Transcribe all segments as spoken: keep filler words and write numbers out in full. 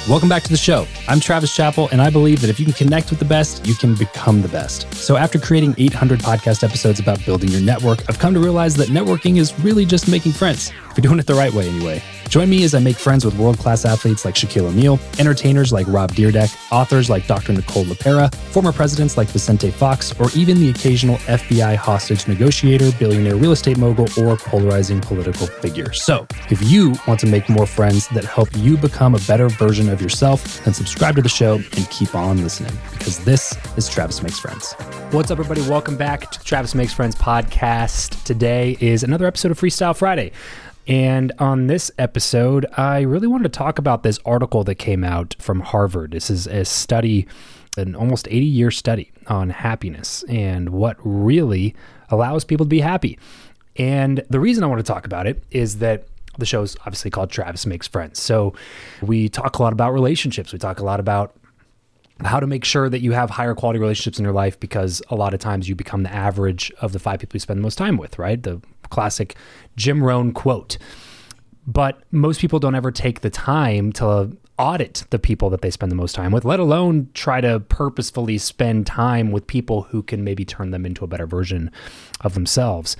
Welcome back to the show. I'm Travis Chappell, and I believe that if you can connect with the best, you can become the best. So after creating eight hundred podcast episodes about building your network, I've come to realize that networking is really just making friends. If you're doing it the right way anyway. Join me as I make friends with world-class athletes like Shaquille O'Neal, entertainers like Rob Dyrdek, authors like Doctor Nicole LePera, former presidents like Vicente Fox, or even the occasional F B I hostage negotiator, billionaire real estate mogul, or polarizing political figure. So if you want to make more friends that help you become a better version of yourself, then subscribe to the show and keep on listening, because this is Travis Makes Friends. What's up, everybody? Welcome back to the Travis Makes Friends podcast. Today is another episode of Freestyle Friday. And on this episode, I really wanted to talk about this article that came out from Harvard. This is a study, an almost eighty-year study on happiness and what really allows people to be happy. And the reason I want to talk about it is that the show's obviously called Travis Makes Friends. So we talk a lot about relationships. We talk a lot about how to make sure that you have higher quality relationships in your life, because a lot of times you become the average of the five people you spend the most time with, right? The classic Jim Rohn quote. But most people don't ever take the time to audit the people that they spend the most time with, let alone try to purposefully spend time with people who can maybe turn them into a better version of themselves.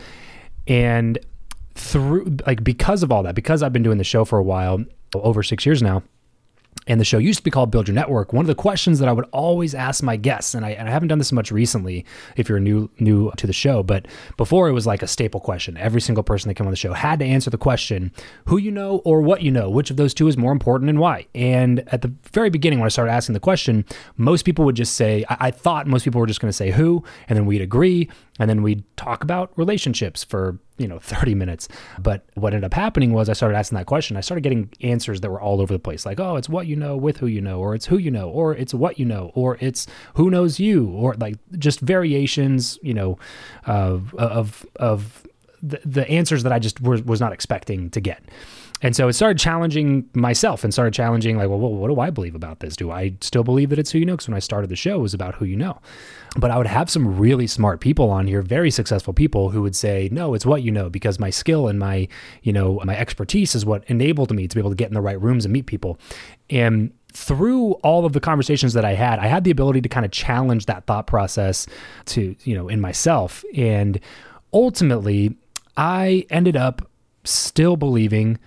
And through, like, because of all that, because I've been doing the show for a while, over six years now, and the show used to be called Build Your Network, one of the questions that I would always ask my guests, and I, and I haven't done this much recently if you're new new to the show, but before it was like a staple question. Every single person that came on the show had to answer the question, who you know or what you know, which of those two is more important and why? And at the very beginning, when I started asking the question, most people would just say, I, I thought most people were just going to say who, and then we'd agree, and then we'd talk about relationships for, you know, thirty minutes. But what ended up happening was I started asking that question. I started getting answers that were all over the place. Like, oh, it's what you know with who you know, or it's who you know, or it's what you know, or it's who knows you, or like just variations, you know, of, of, of the, the answers that I just was, was not expecting to get. And so it started challenging myself and started challenging like, well, what do I believe about this? Do I still believe that it's who you know? Because when I started the show, it was about who you know. But I would have some really smart people on here, very successful people who would say, no, it's what you know, because my skill and my, you know, my expertise is what enabled me to be able to get in the right rooms and meet people. And through all of the conversations that I had, I had the ability to kind of challenge that thought process to, you know, in myself. And ultimately, I ended up still believing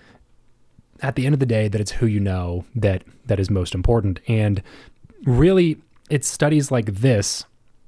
at the end of the day that it's who you know that that is most important. And really, it's studies like this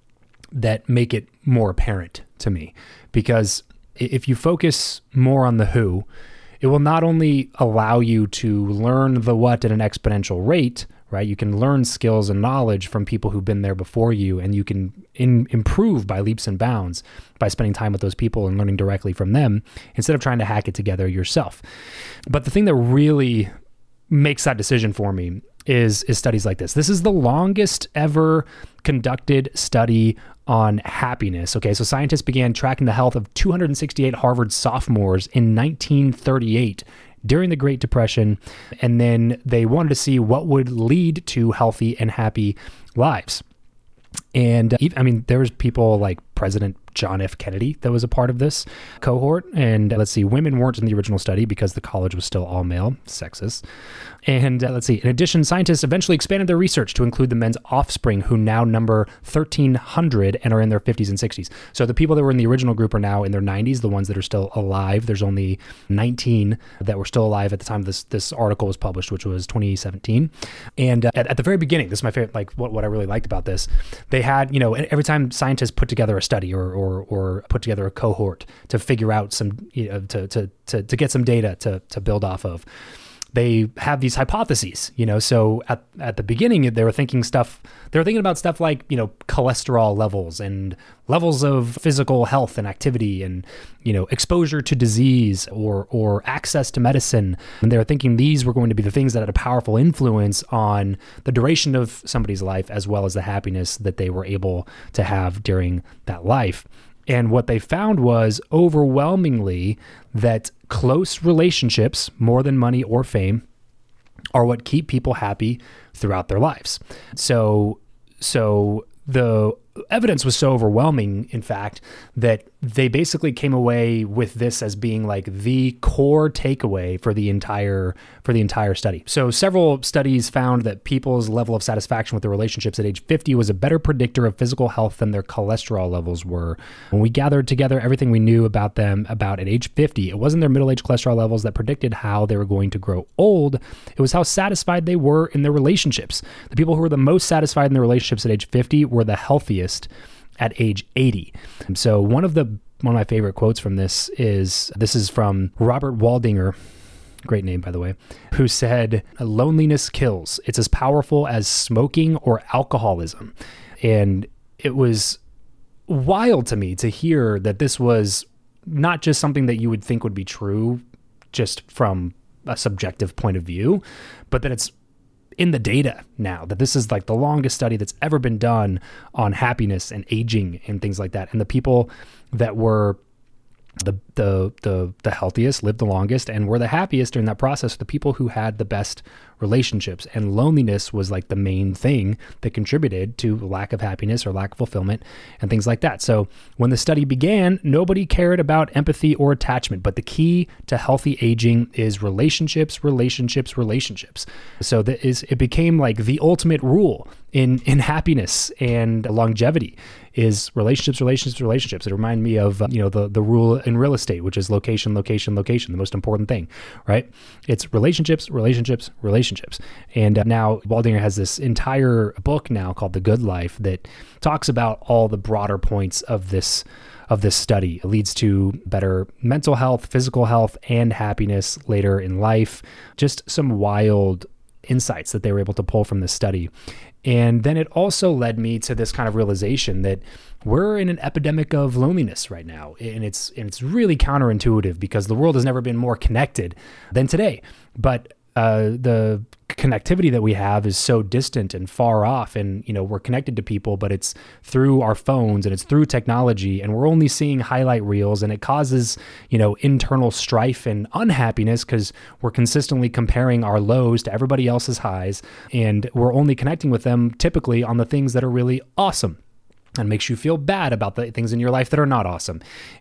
that make it more apparent to me, because if you focus more on the who, it will not only allow you to learn the what at an exponential rate, right? You can learn skills and knowledge from people who've been there before you, and you can in, improve by leaps and bounds by spending time with those people and learning directly from them instead of trying to hack it together yourself. But the thing that really makes that decision for me is, is studies like this. This is the longest ever conducted study on happiness. Okay, so scientists began tracking the health of two hundred sixty-eight Harvard sophomores in nineteen thirty-eight during the Great Depression, and then they wanted to see what would lead to healthy and happy lives. And uh, I mean, there was people like President John F. Kennedy that was a part of this cohort. And uh, let's see, women weren't in the original study because the college was still all male, sexist. And uh, let's see, in addition, scientists eventually expanded their research to include the men's offspring, who now number thirteen hundred and are in their fifties and sixties. So the people that were in the original group are now in their nineties, the ones that are still alive. There's only nineteen that were still alive at the time this this article was published, which was twenty seventeen. And uh, at, at the very beginning, this is my favorite, like what, what I really liked about this, they had, you know, every time scientists put together a study or or or put together a cohort to figure out some, you know, to to to, to get some data to to build off of, they have these hypotheses, you know. So at, at the beginning, they were thinking stuff, they were thinking about stuff like, you know, cholesterol levels and levels of physical health and activity and, you know, exposure to disease or, or access to medicine. And they were thinking these were going to be the things that had a powerful influence on the duration of somebody's life, as well as the happiness that they were able to have during that life. And what they found was overwhelmingly that close relationships, more than money or fame, are what keep people happy throughout their lives. So, so the evidence was so overwhelming, in fact, that they basically came away with this as being like the core takeaway for the entire for the entire study. So several studies found that people's level of satisfaction with their relationships at age fifty was a better predictor of physical health than their cholesterol levels were. When we gathered together everything we knew about them about at age fifty, it wasn't their middle-age cholesterol levels that predicted how they were going to grow old. It was how satisfied they were in their relationships. The people who were the most satisfied in their relationships at age fifty were the healthiest at age eighty. And so one of the one of my favorite quotes from this is this is from Robert Waldinger, great name by the way, who said, "Loneliness kills. It's as powerful as smoking or alcoholism." And it was wild to me to hear that this was not just something that you would think would be true just from a subjective point of view, but that it's in the data now, that this is like the longest study that's ever been done on happiness and aging and things like that. And the people that were the the the the healthiest lived the longest and were the happiest during that process, the people who had the best relationships. And loneliness was like the main thing that contributed to lack of happiness or lack of fulfillment and things like that. So when the study began, nobody cared about empathy or attachment, but the key to healthy aging is relationships, relationships, relationships. So that is, it became like the ultimate rule in, in happiness and longevity is relationships, relationships, relationships. It reminded me of, you know, the, the rule in real estate, which is location, location, location, the most important thing, right? It's relationships, relationships, relationships. And uh, now Waldinger has this entire book now called The Good Life that talks about all the broader points of this of this study. It leads to better mental health, physical health, and happiness later in life. Just some wild insights that they were able to pull from this study. And then it also led me to this kind of realization that we're in an epidemic of loneliness right now. And it's and it's really counterintuitive because the world has never been more connected than today. But uh, the connectivity that we have is so distant and far off. And, you know, we're connected to people, but it's through our phones and it's through technology. And we're only seeing highlight reels, and it causes, you know, internal strife and unhappiness because we're consistently comparing our lows to everybody else's highs. And we're only connecting with them typically on the things that are really awesome, and makes you feel bad about the things in your life that are not awesome.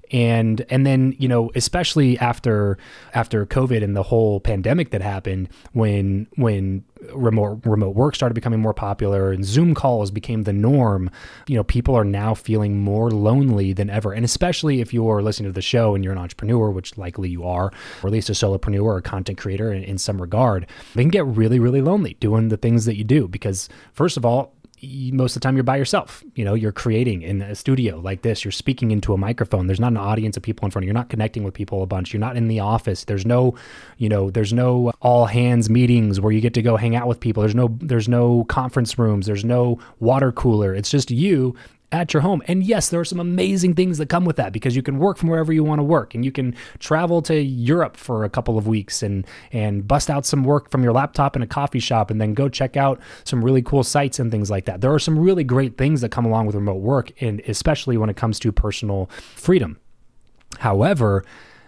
And and then, you know, especially after after COVID and the whole pandemic that happened, when when remote remote work started becoming more popular and Zoom calls became the norm, you know, people are now feeling more lonely than ever. And especially if you're listening to the show and you're an entrepreneur, which likely you are, or at least a solopreneur or a content creator in, in some regard, they can get really, really lonely doing the things that you do because, first of all, most of the time you're by yourself. You know, you're creating in a studio like this, you're speaking into a microphone. There's not an audience of people in front of you. You're not connecting with people a bunch. You're not in the office. There's no, you know, there's no all hands meetings where you get to go hang out with people. There's no, there's no conference rooms. There's no water cooler. It's just you at your home. And yes, there are some amazing things that come with that because you can work from wherever you want to work, and you can travel to Europe for a couple of weeks and and bust out some work from your laptop in a coffee shop and then go check out some really cool sites and things like that. There are some really great things that come along with remote work, and especially when it comes to personal freedom. However,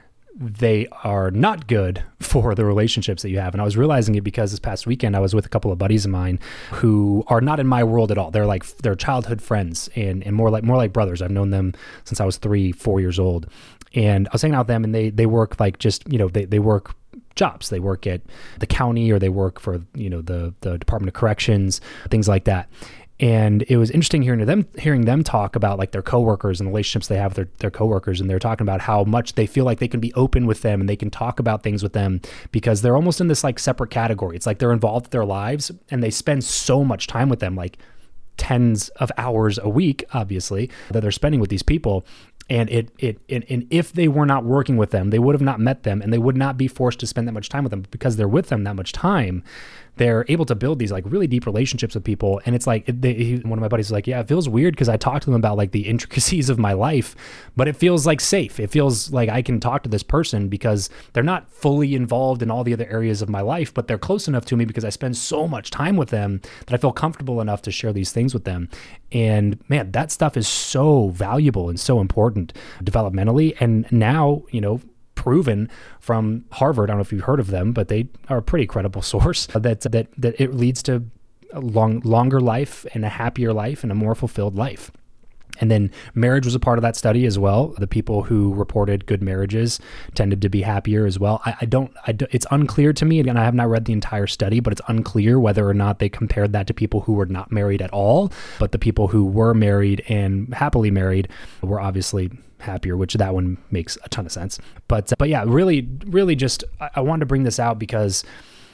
they are not good for the relationships that you have. And I was realizing it because this past weekend I was with a couple of buddies of mine who are not in my world at all. They're like, they're childhood friends and, and more like, more like brothers. I've known them since I was three, four years old. And I was hanging out with them, and they, they work like just, you know, they, they work jobs. They work at the county, or they work for, you know, the, the Department of Corrections, things like that. And it was interesting hearing them hearing them talk about like their coworkers and the relationships they have with their, their coworkers. And they're talking about how much they feel like they can be open with them and they can talk about things with them because they're almost in this like separate category. It's like they're involved with their lives and they spend so much time with them, like tens of hours a week, obviously, that they're spending with these people. And it, it, it, and if they were not working with them, they would have not met them, and they would not be forced to spend that much time with them. But because they're with them that much time, they're able to build these like really deep relationships with people. And it's like, they, he, one of my buddies was like, yeah, it feels weird because I talk to them about like the intricacies of my life, but it feels like safe. It feels like I can talk to this person because they're not fully involved in all the other areas of my life, but they're close enough to me because I spend so much time with them that I feel comfortable enough to share these things with them. And man, that stuff is so valuable and so important developmentally. And now, you know, proven from Harvard, I don't know if you've heard of them, but they are a pretty credible source, that that that it leads to a long, longer life and a happier life and a more fulfilled life. And then marriage was a part of that study as well. The people who reported good marriages tended to be happier as well. I, I don't, I don't, it's unclear to me, again, I have not read the entire study, but it's unclear whether or not they compared that to people who were not married at all. But the people who were married and happily married were obviously happier, which that one makes a ton of sense. But, but yeah, really, really just, I, I wanted to bring this out because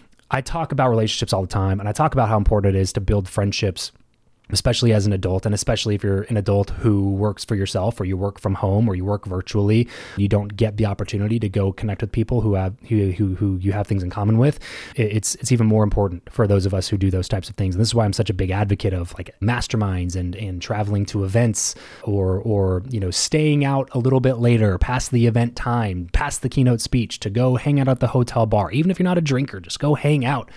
I talk about relationships all the time, and I talk about how important it is to build friendships, especially as an adult, and especially if you're an adult who works for yourself, or you work from home, or you work virtually, you don't get the opportunity to go connect with people who have who who, who you have things in common with. It's it's even more important for those of us who do those types of things. And this is why I'm such a big advocate of like masterminds and and traveling to events, or or you know staying out a little bit later, past the event time, past the keynote speech, to go hang out at the hotel bar. Even if you're not a drinker, just go hang out.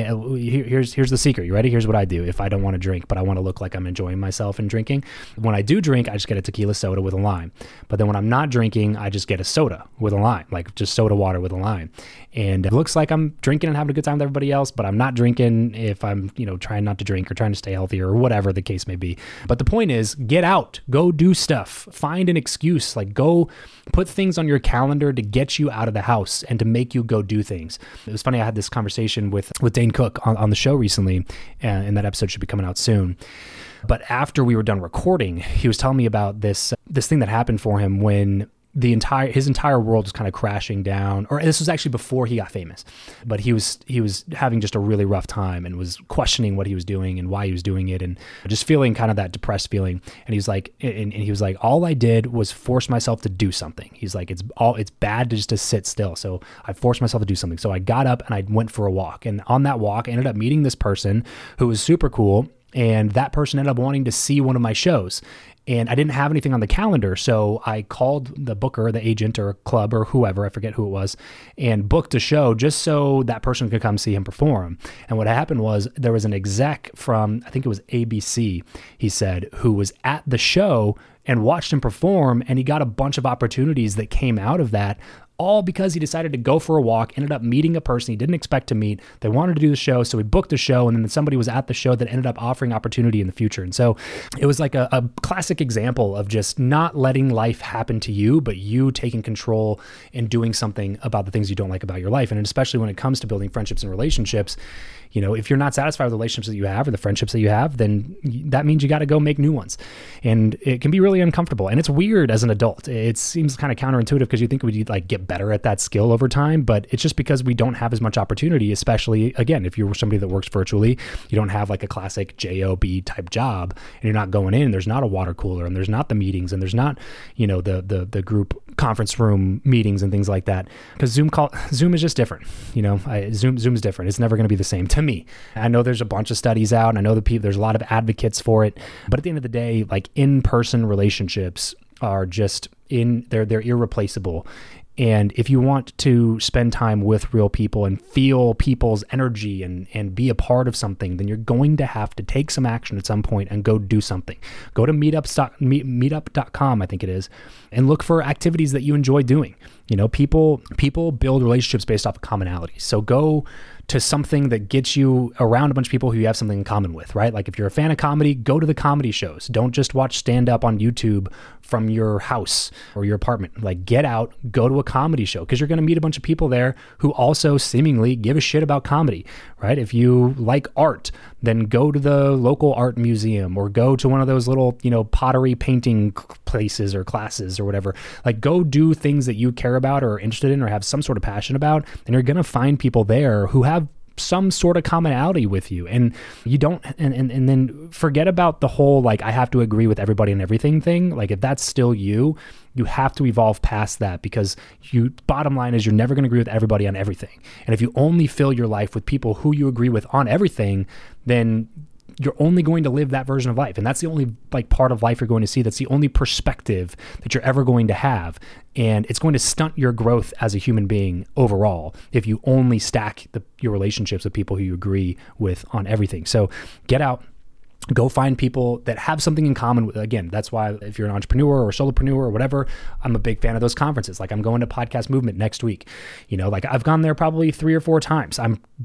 Here's here's the secret. You ready? Here's what I do if I don't want to drink, but I want to look like I'm enjoying myself and drinking. When I do drink, I just get a tequila soda with a lime. But then when I'm not drinking, I just get a soda with a lime, like just soda water with a lime. And it looks like I'm drinking and having a good time with everybody else, but I'm not drinking if I'm, you know, trying not to drink or trying to stay healthy or whatever the case may be. But the point is, get out, go do stuff, find an excuse, like go put things on your calendar to get you out of the house and to make you go do things. It was funny. I had this conversation with, with Dane Cook on, on the show recently, and, and that episode should be coming out soon. But after we were done recording, he was telling me about this, this thing that happened for him when the entire, his entire world was kind of crashing down, or this was actually before he got famous, but he was, he was having just a really rough time and was questioning what he was doing and why he was doing it. And just feeling kind of that depressed feeling. And he was like, and, and he was like, all I did was force myself to do something. He's like, it's all, it's bad to just to sit still. So I forced myself to do something. So I got up and I went for a walk, and on that walk, I ended up meeting this person who was super cool. And that person ended up wanting to see one of my shows. And I didn't have anything on the calendar. So I called the booker, the agent or club or whoever, I forget who it was, and booked a show just so that person could come see him perform. And what happened was there was an exec from, I think it was A B C, he said, who was at the show and watched him perform. And he got a bunch of opportunities that came out of that, all because he decided to go for a walk, ended up meeting a person he didn't expect to meet. They wanted to do the show, so he booked a show, and then somebody was at the show that ended up offering opportunity in the future. And so it was like a, a classic example of just not letting life happen to you, but you taking control and doing something about the things you don't like about your life. And especially when it comes to building friendships and relationships, you know, if you're not satisfied with the relationships that you have or the friendships that you have, then that means you got to go make new ones. And it can be really uncomfortable. And it's weird as an adult. It seems kind of counterintuitive because you think we'd like get better at that skill over time, but it's just because we don't have as much opportunity, especially again, if you're somebody that works virtually, you don't have like a classic job type job, and you're not going in, there's not a water cooler, and there's not the meetings, and there's not, you know, the, the, the group conference room meetings and things like that. Because Zoom call, Zoom is just different. You know, I, Zoom, Zoom is different. It's never going to be the same to me. I know there's a bunch of studies out, and I know the people, there's a lot of advocates for it, but at the end of the day, like in-person relationships are just in, they're, they're irreplaceable. And if you want to spend time with real people and feel people's energy and, and be a part of something, then you're going to have to take some action at some point and go do something. Go to meetup, meet, meetup dot com, I think it is, and look for activities that you enjoy doing. You know, people people build relationships based off of commonalities. So go to something that gets you around a bunch of people who you have something in common with, right? Like if you're a fan of comedy, go to the comedy shows. Don't just watch stand-up on YouTube from your house or your apartment. Like get out, go to a comedy show, because you're going to meet a bunch of people there who also seemingly give a shit about comedy, right? If you like art, then go to the local art museum or go to one of those little, you know, pottery painting places or classes or whatever. Like go do things that you care about or are interested in or have some sort of passion about, and you're going to find people there who have some sort of commonality with you. And you don't, and, and, and then forget about the whole, like, I have to agree with everybody and everything thing. Like if that's still you, you have to evolve past that, because you, bottom line is you're never going to agree with everybody on everything. And if you only fill your life with people who you agree with on everything, then you're only going to live that version of life. And that's the only like part of life you're going to see. That's the only perspective that you're ever going to have. And it's going to stunt your growth as a human being overall if you only stack the, your relationships with people who you agree with on everything. So get out, go find people that have something in common with, again, that's why if you're an entrepreneur or solopreneur or whatever, I'm a big fan of those conferences. Like I'm going to Podcast Movement next week. You know, like I've gone there probably three or four times. I'm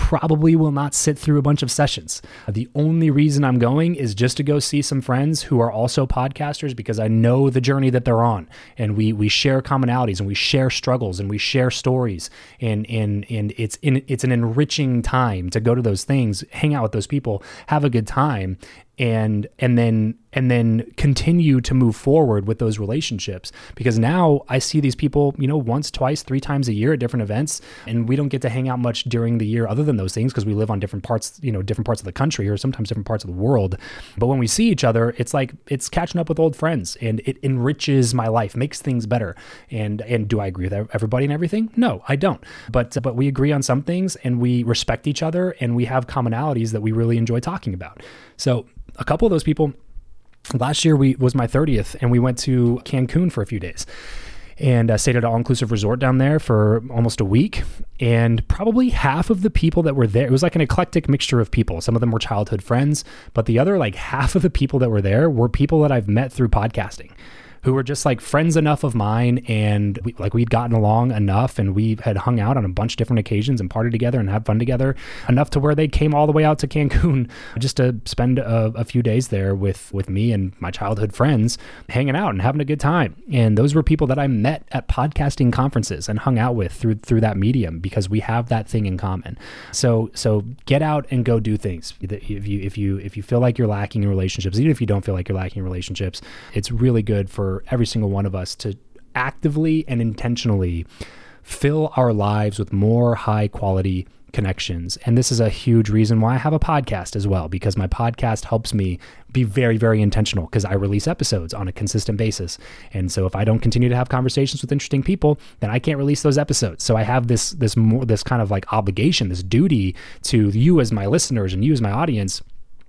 probably will not sit through a bunch of sessions. The only reason I'm going is just to go see some friends who are also podcasters, because I know the journey that they're on, and we we share commonalities and we share struggles and we share stories, and and and it's in, it's an enriching time to go to those things, hang out with those people, have a good time, and and then and then continue to move forward with those relationships. Because now I see these people, you know, once, twice, three times a year at different events, and we don't get to hang out much during the year other than those things, because we live on different parts, you know, different parts of the country, or sometimes different parts of the world. But when we see each other, it's like it's catching up with old friends, and it enriches my life, makes things better. And and do I agree with everybody and everything? No, I don't. But but we agree on some things, and we respect each other, and we have commonalities that we really enjoy talking about. So a couple of those people, last year we was my thirtieth, and we went to Cancun for a few days, and uh, stayed at an all-inclusive resort down there for almost a week. And probably half of the people that were there, it was like an eclectic mixture of people. Some of them were childhood friends, but the other like half of the people that were there were people that I've met through podcasting, who were just like friends enough of mine, and we, like we'd gotten along enough, and we had hung out on a bunch of different occasions and partied together and had fun together enough to where they came all the way out to Cancun just to spend a, a few days there with, with me and my childhood friends, hanging out and having a good time. And those were people that I met at podcasting conferences and hung out with through, through that medium, because we have that thing in common. So, so get out and go do things. If you, if you, if you feel like you're lacking in relationships, even if you don't feel like you're lacking in relationships, it's really good for every single one of us to actively and intentionally fill our lives with more high quality connections. And this is a huge reason why I have a podcast as well, because my podcast helps me be very, very intentional, because I release episodes on a consistent basis. And so if I don't continue to have conversations with interesting people, then I can't release those episodes. So I have this, this more, this kind of like obligation, this duty to you as my listeners and you as my audience,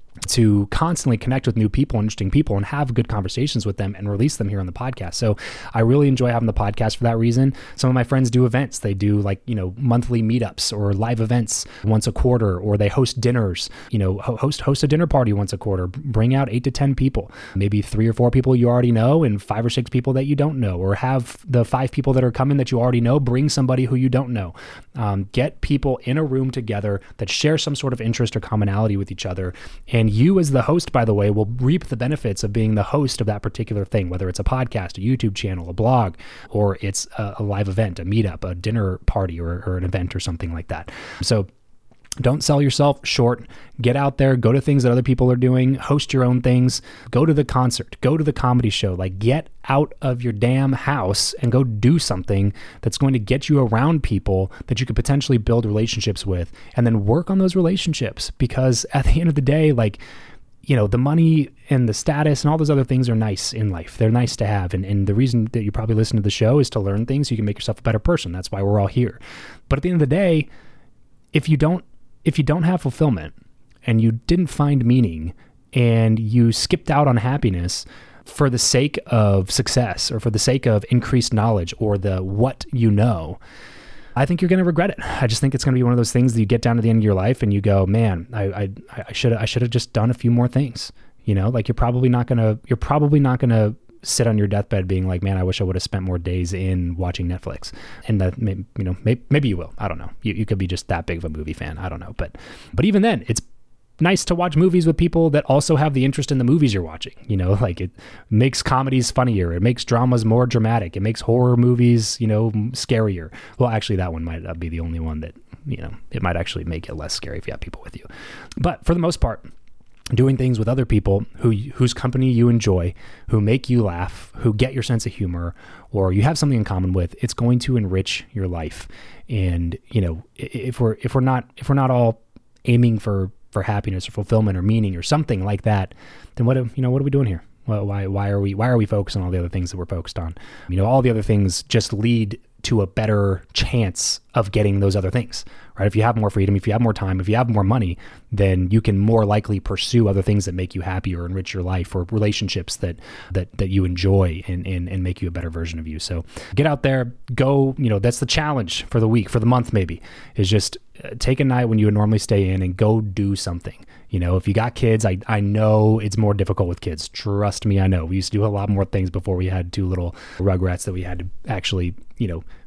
to constantly connect with new people, interesting people, and have good conversations with them and release them here on the podcast. So I really enjoy having the podcast for that reason. Some of my friends do events. They do like, you know, monthly meetups or live events once a quarter, or they host dinners, you know, host, host a dinner party once a quarter, bring out eight to ten people, maybe three or four people you already know and five or six people that you don't know, or have the five people that are coming that you already know, bring somebody who you don't know. Um, get people in a room together that share some sort of interest or commonality with each other. And you as the host, by the way, will reap the benefits of being the host of that particular thing, whether it's a podcast, a YouTube channel, a blog, or it's a, a live event, a meetup, a dinner party, or, or an event or something like that. So don't sell yourself short. Get out there, go to things that other people are doing, host your own things, go to the concert, go to the comedy show, like get out of your damn house and go do something that's going to get you around people that you could potentially build relationships with, and then work on those relationships. Because at the end of the day, like, you know, the money and the status and all those other things are nice in life. They're nice to have. And, and the reason that you probably listen to the show is to learn things so you can make yourself a better person. That's why we're all here. But at the end of the day, if you don't If you don't have fulfillment, and you didn't find meaning, and you skipped out on happiness for the sake of success, or for the sake of increased knowledge, or the what you know, I think you're going to regret it. I just think it's going to be one of those things that you get down to the end of your life and you go, man, I I, I should I should have just done a few more things. You know, like you're probably not going to you're probably not going to sit on your deathbed being like, man, I wish I would have spent more days in watching Netflix. And that, maybe, you know, maybe, maybe you will. I don't know. You, you could be just that big of a movie fan. I don't know. But, but even then, it's nice to watch movies with people that also have the interest in the movies you're watching. You know, like it makes comedies funnier. It makes dramas more dramatic. It makes horror movies, you know, scarier. Well, actually, that one might be the only one that, you know, it might actually make it less scary if you have people with you. But for the most part, doing things with other people who whose company you enjoy, who make you laugh, who get your sense of humor, or you have something in common with, it's going to enrich your life. And, you know, if we're if we're not if we're not all aiming for for happiness or fulfillment or meaning or something like that, then what you know what are we doing here? Well, why why are we why are we focused on all the other things that we're focused on? You know, all the other things just lead to a better chance of getting those other things, right? If you have more freedom, if you have more time, if you have more money, then you can more likely pursue other things that make you happy or enrich your life, or relationships that that that you enjoy and and, and make you a better version of you. So get out there, go, you know, that's the challenge for the week, for the month maybe, is just take a night when you would normally stay in and go do something. You know, if you got kids, I, I know it's more difficult with kids. Trust me, I know. We used to do a lot more things before we had two little rugrats that we had to actually, you know,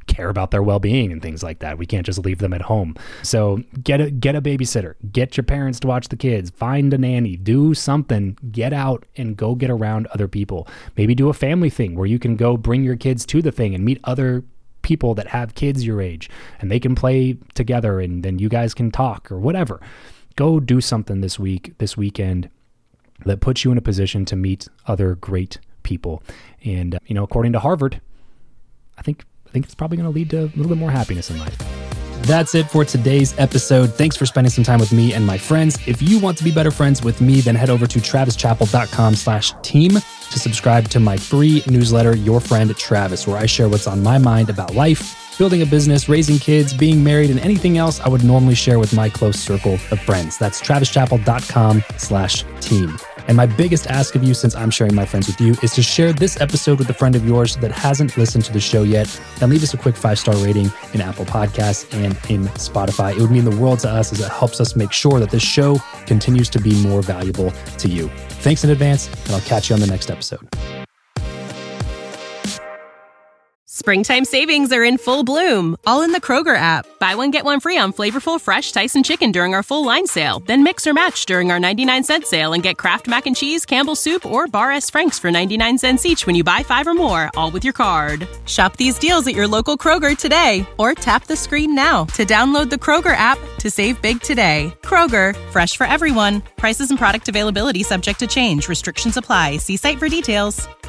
care about their well-being and things like that. We can't just leave them at home. So get a get a babysitter, get your parents to watch the kids, find a nanny, do something, get out and go get around other people. Maybe do a family thing where you can go bring your kids to the thing and meet other people that have kids your age, and they can play together, and then you guys can talk or whatever. Go do something this week, this weekend, that puts you in a position to meet other great people. And, uh, you know, according to Harvard, I think I think it's probably going to lead to a little bit more happiness in life. That's it for today's episode. Thanks for spending some time with me and my friends. If you want to be better friends with me, then head over to travischappell.com slash team to subscribe to my free newsletter, Your Friend Travis, where I share what's on my mind about life, building a business, raising kids, being married, and anything else I would normally share with my close circle of friends. That's travischappell.com slash team. And my biggest ask of you, since I'm sharing my friends with you, is to share this episode with a friend of yours that hasn't listened to the show yet, and leave us a quick five-star rating in Apple Podcasts and in Spotify. It would mean the world to us, as it helps us make sure that this show continues to be more valuable to you. Thanks in advance, and I'll catch you on the next episode. Springtime savings are in full bloom, all in the Kroger app. Buy one, get one free on flavorful, fresh Tyson chicken during our full line sale. Then mix or match during our ninety-nine cent sale and get Kraft Mac and Cheese, Campbell's Soup, or Bar S. Frank's for ninety-nine cents each when you buy five or more, all with your card. Shop these deals at your local Kroger today, or tap the screen now to download the Kroger app to save big today. Kroger, fresh for everyone. Prices and product availability subject to change. Restrictions apply. See site for details.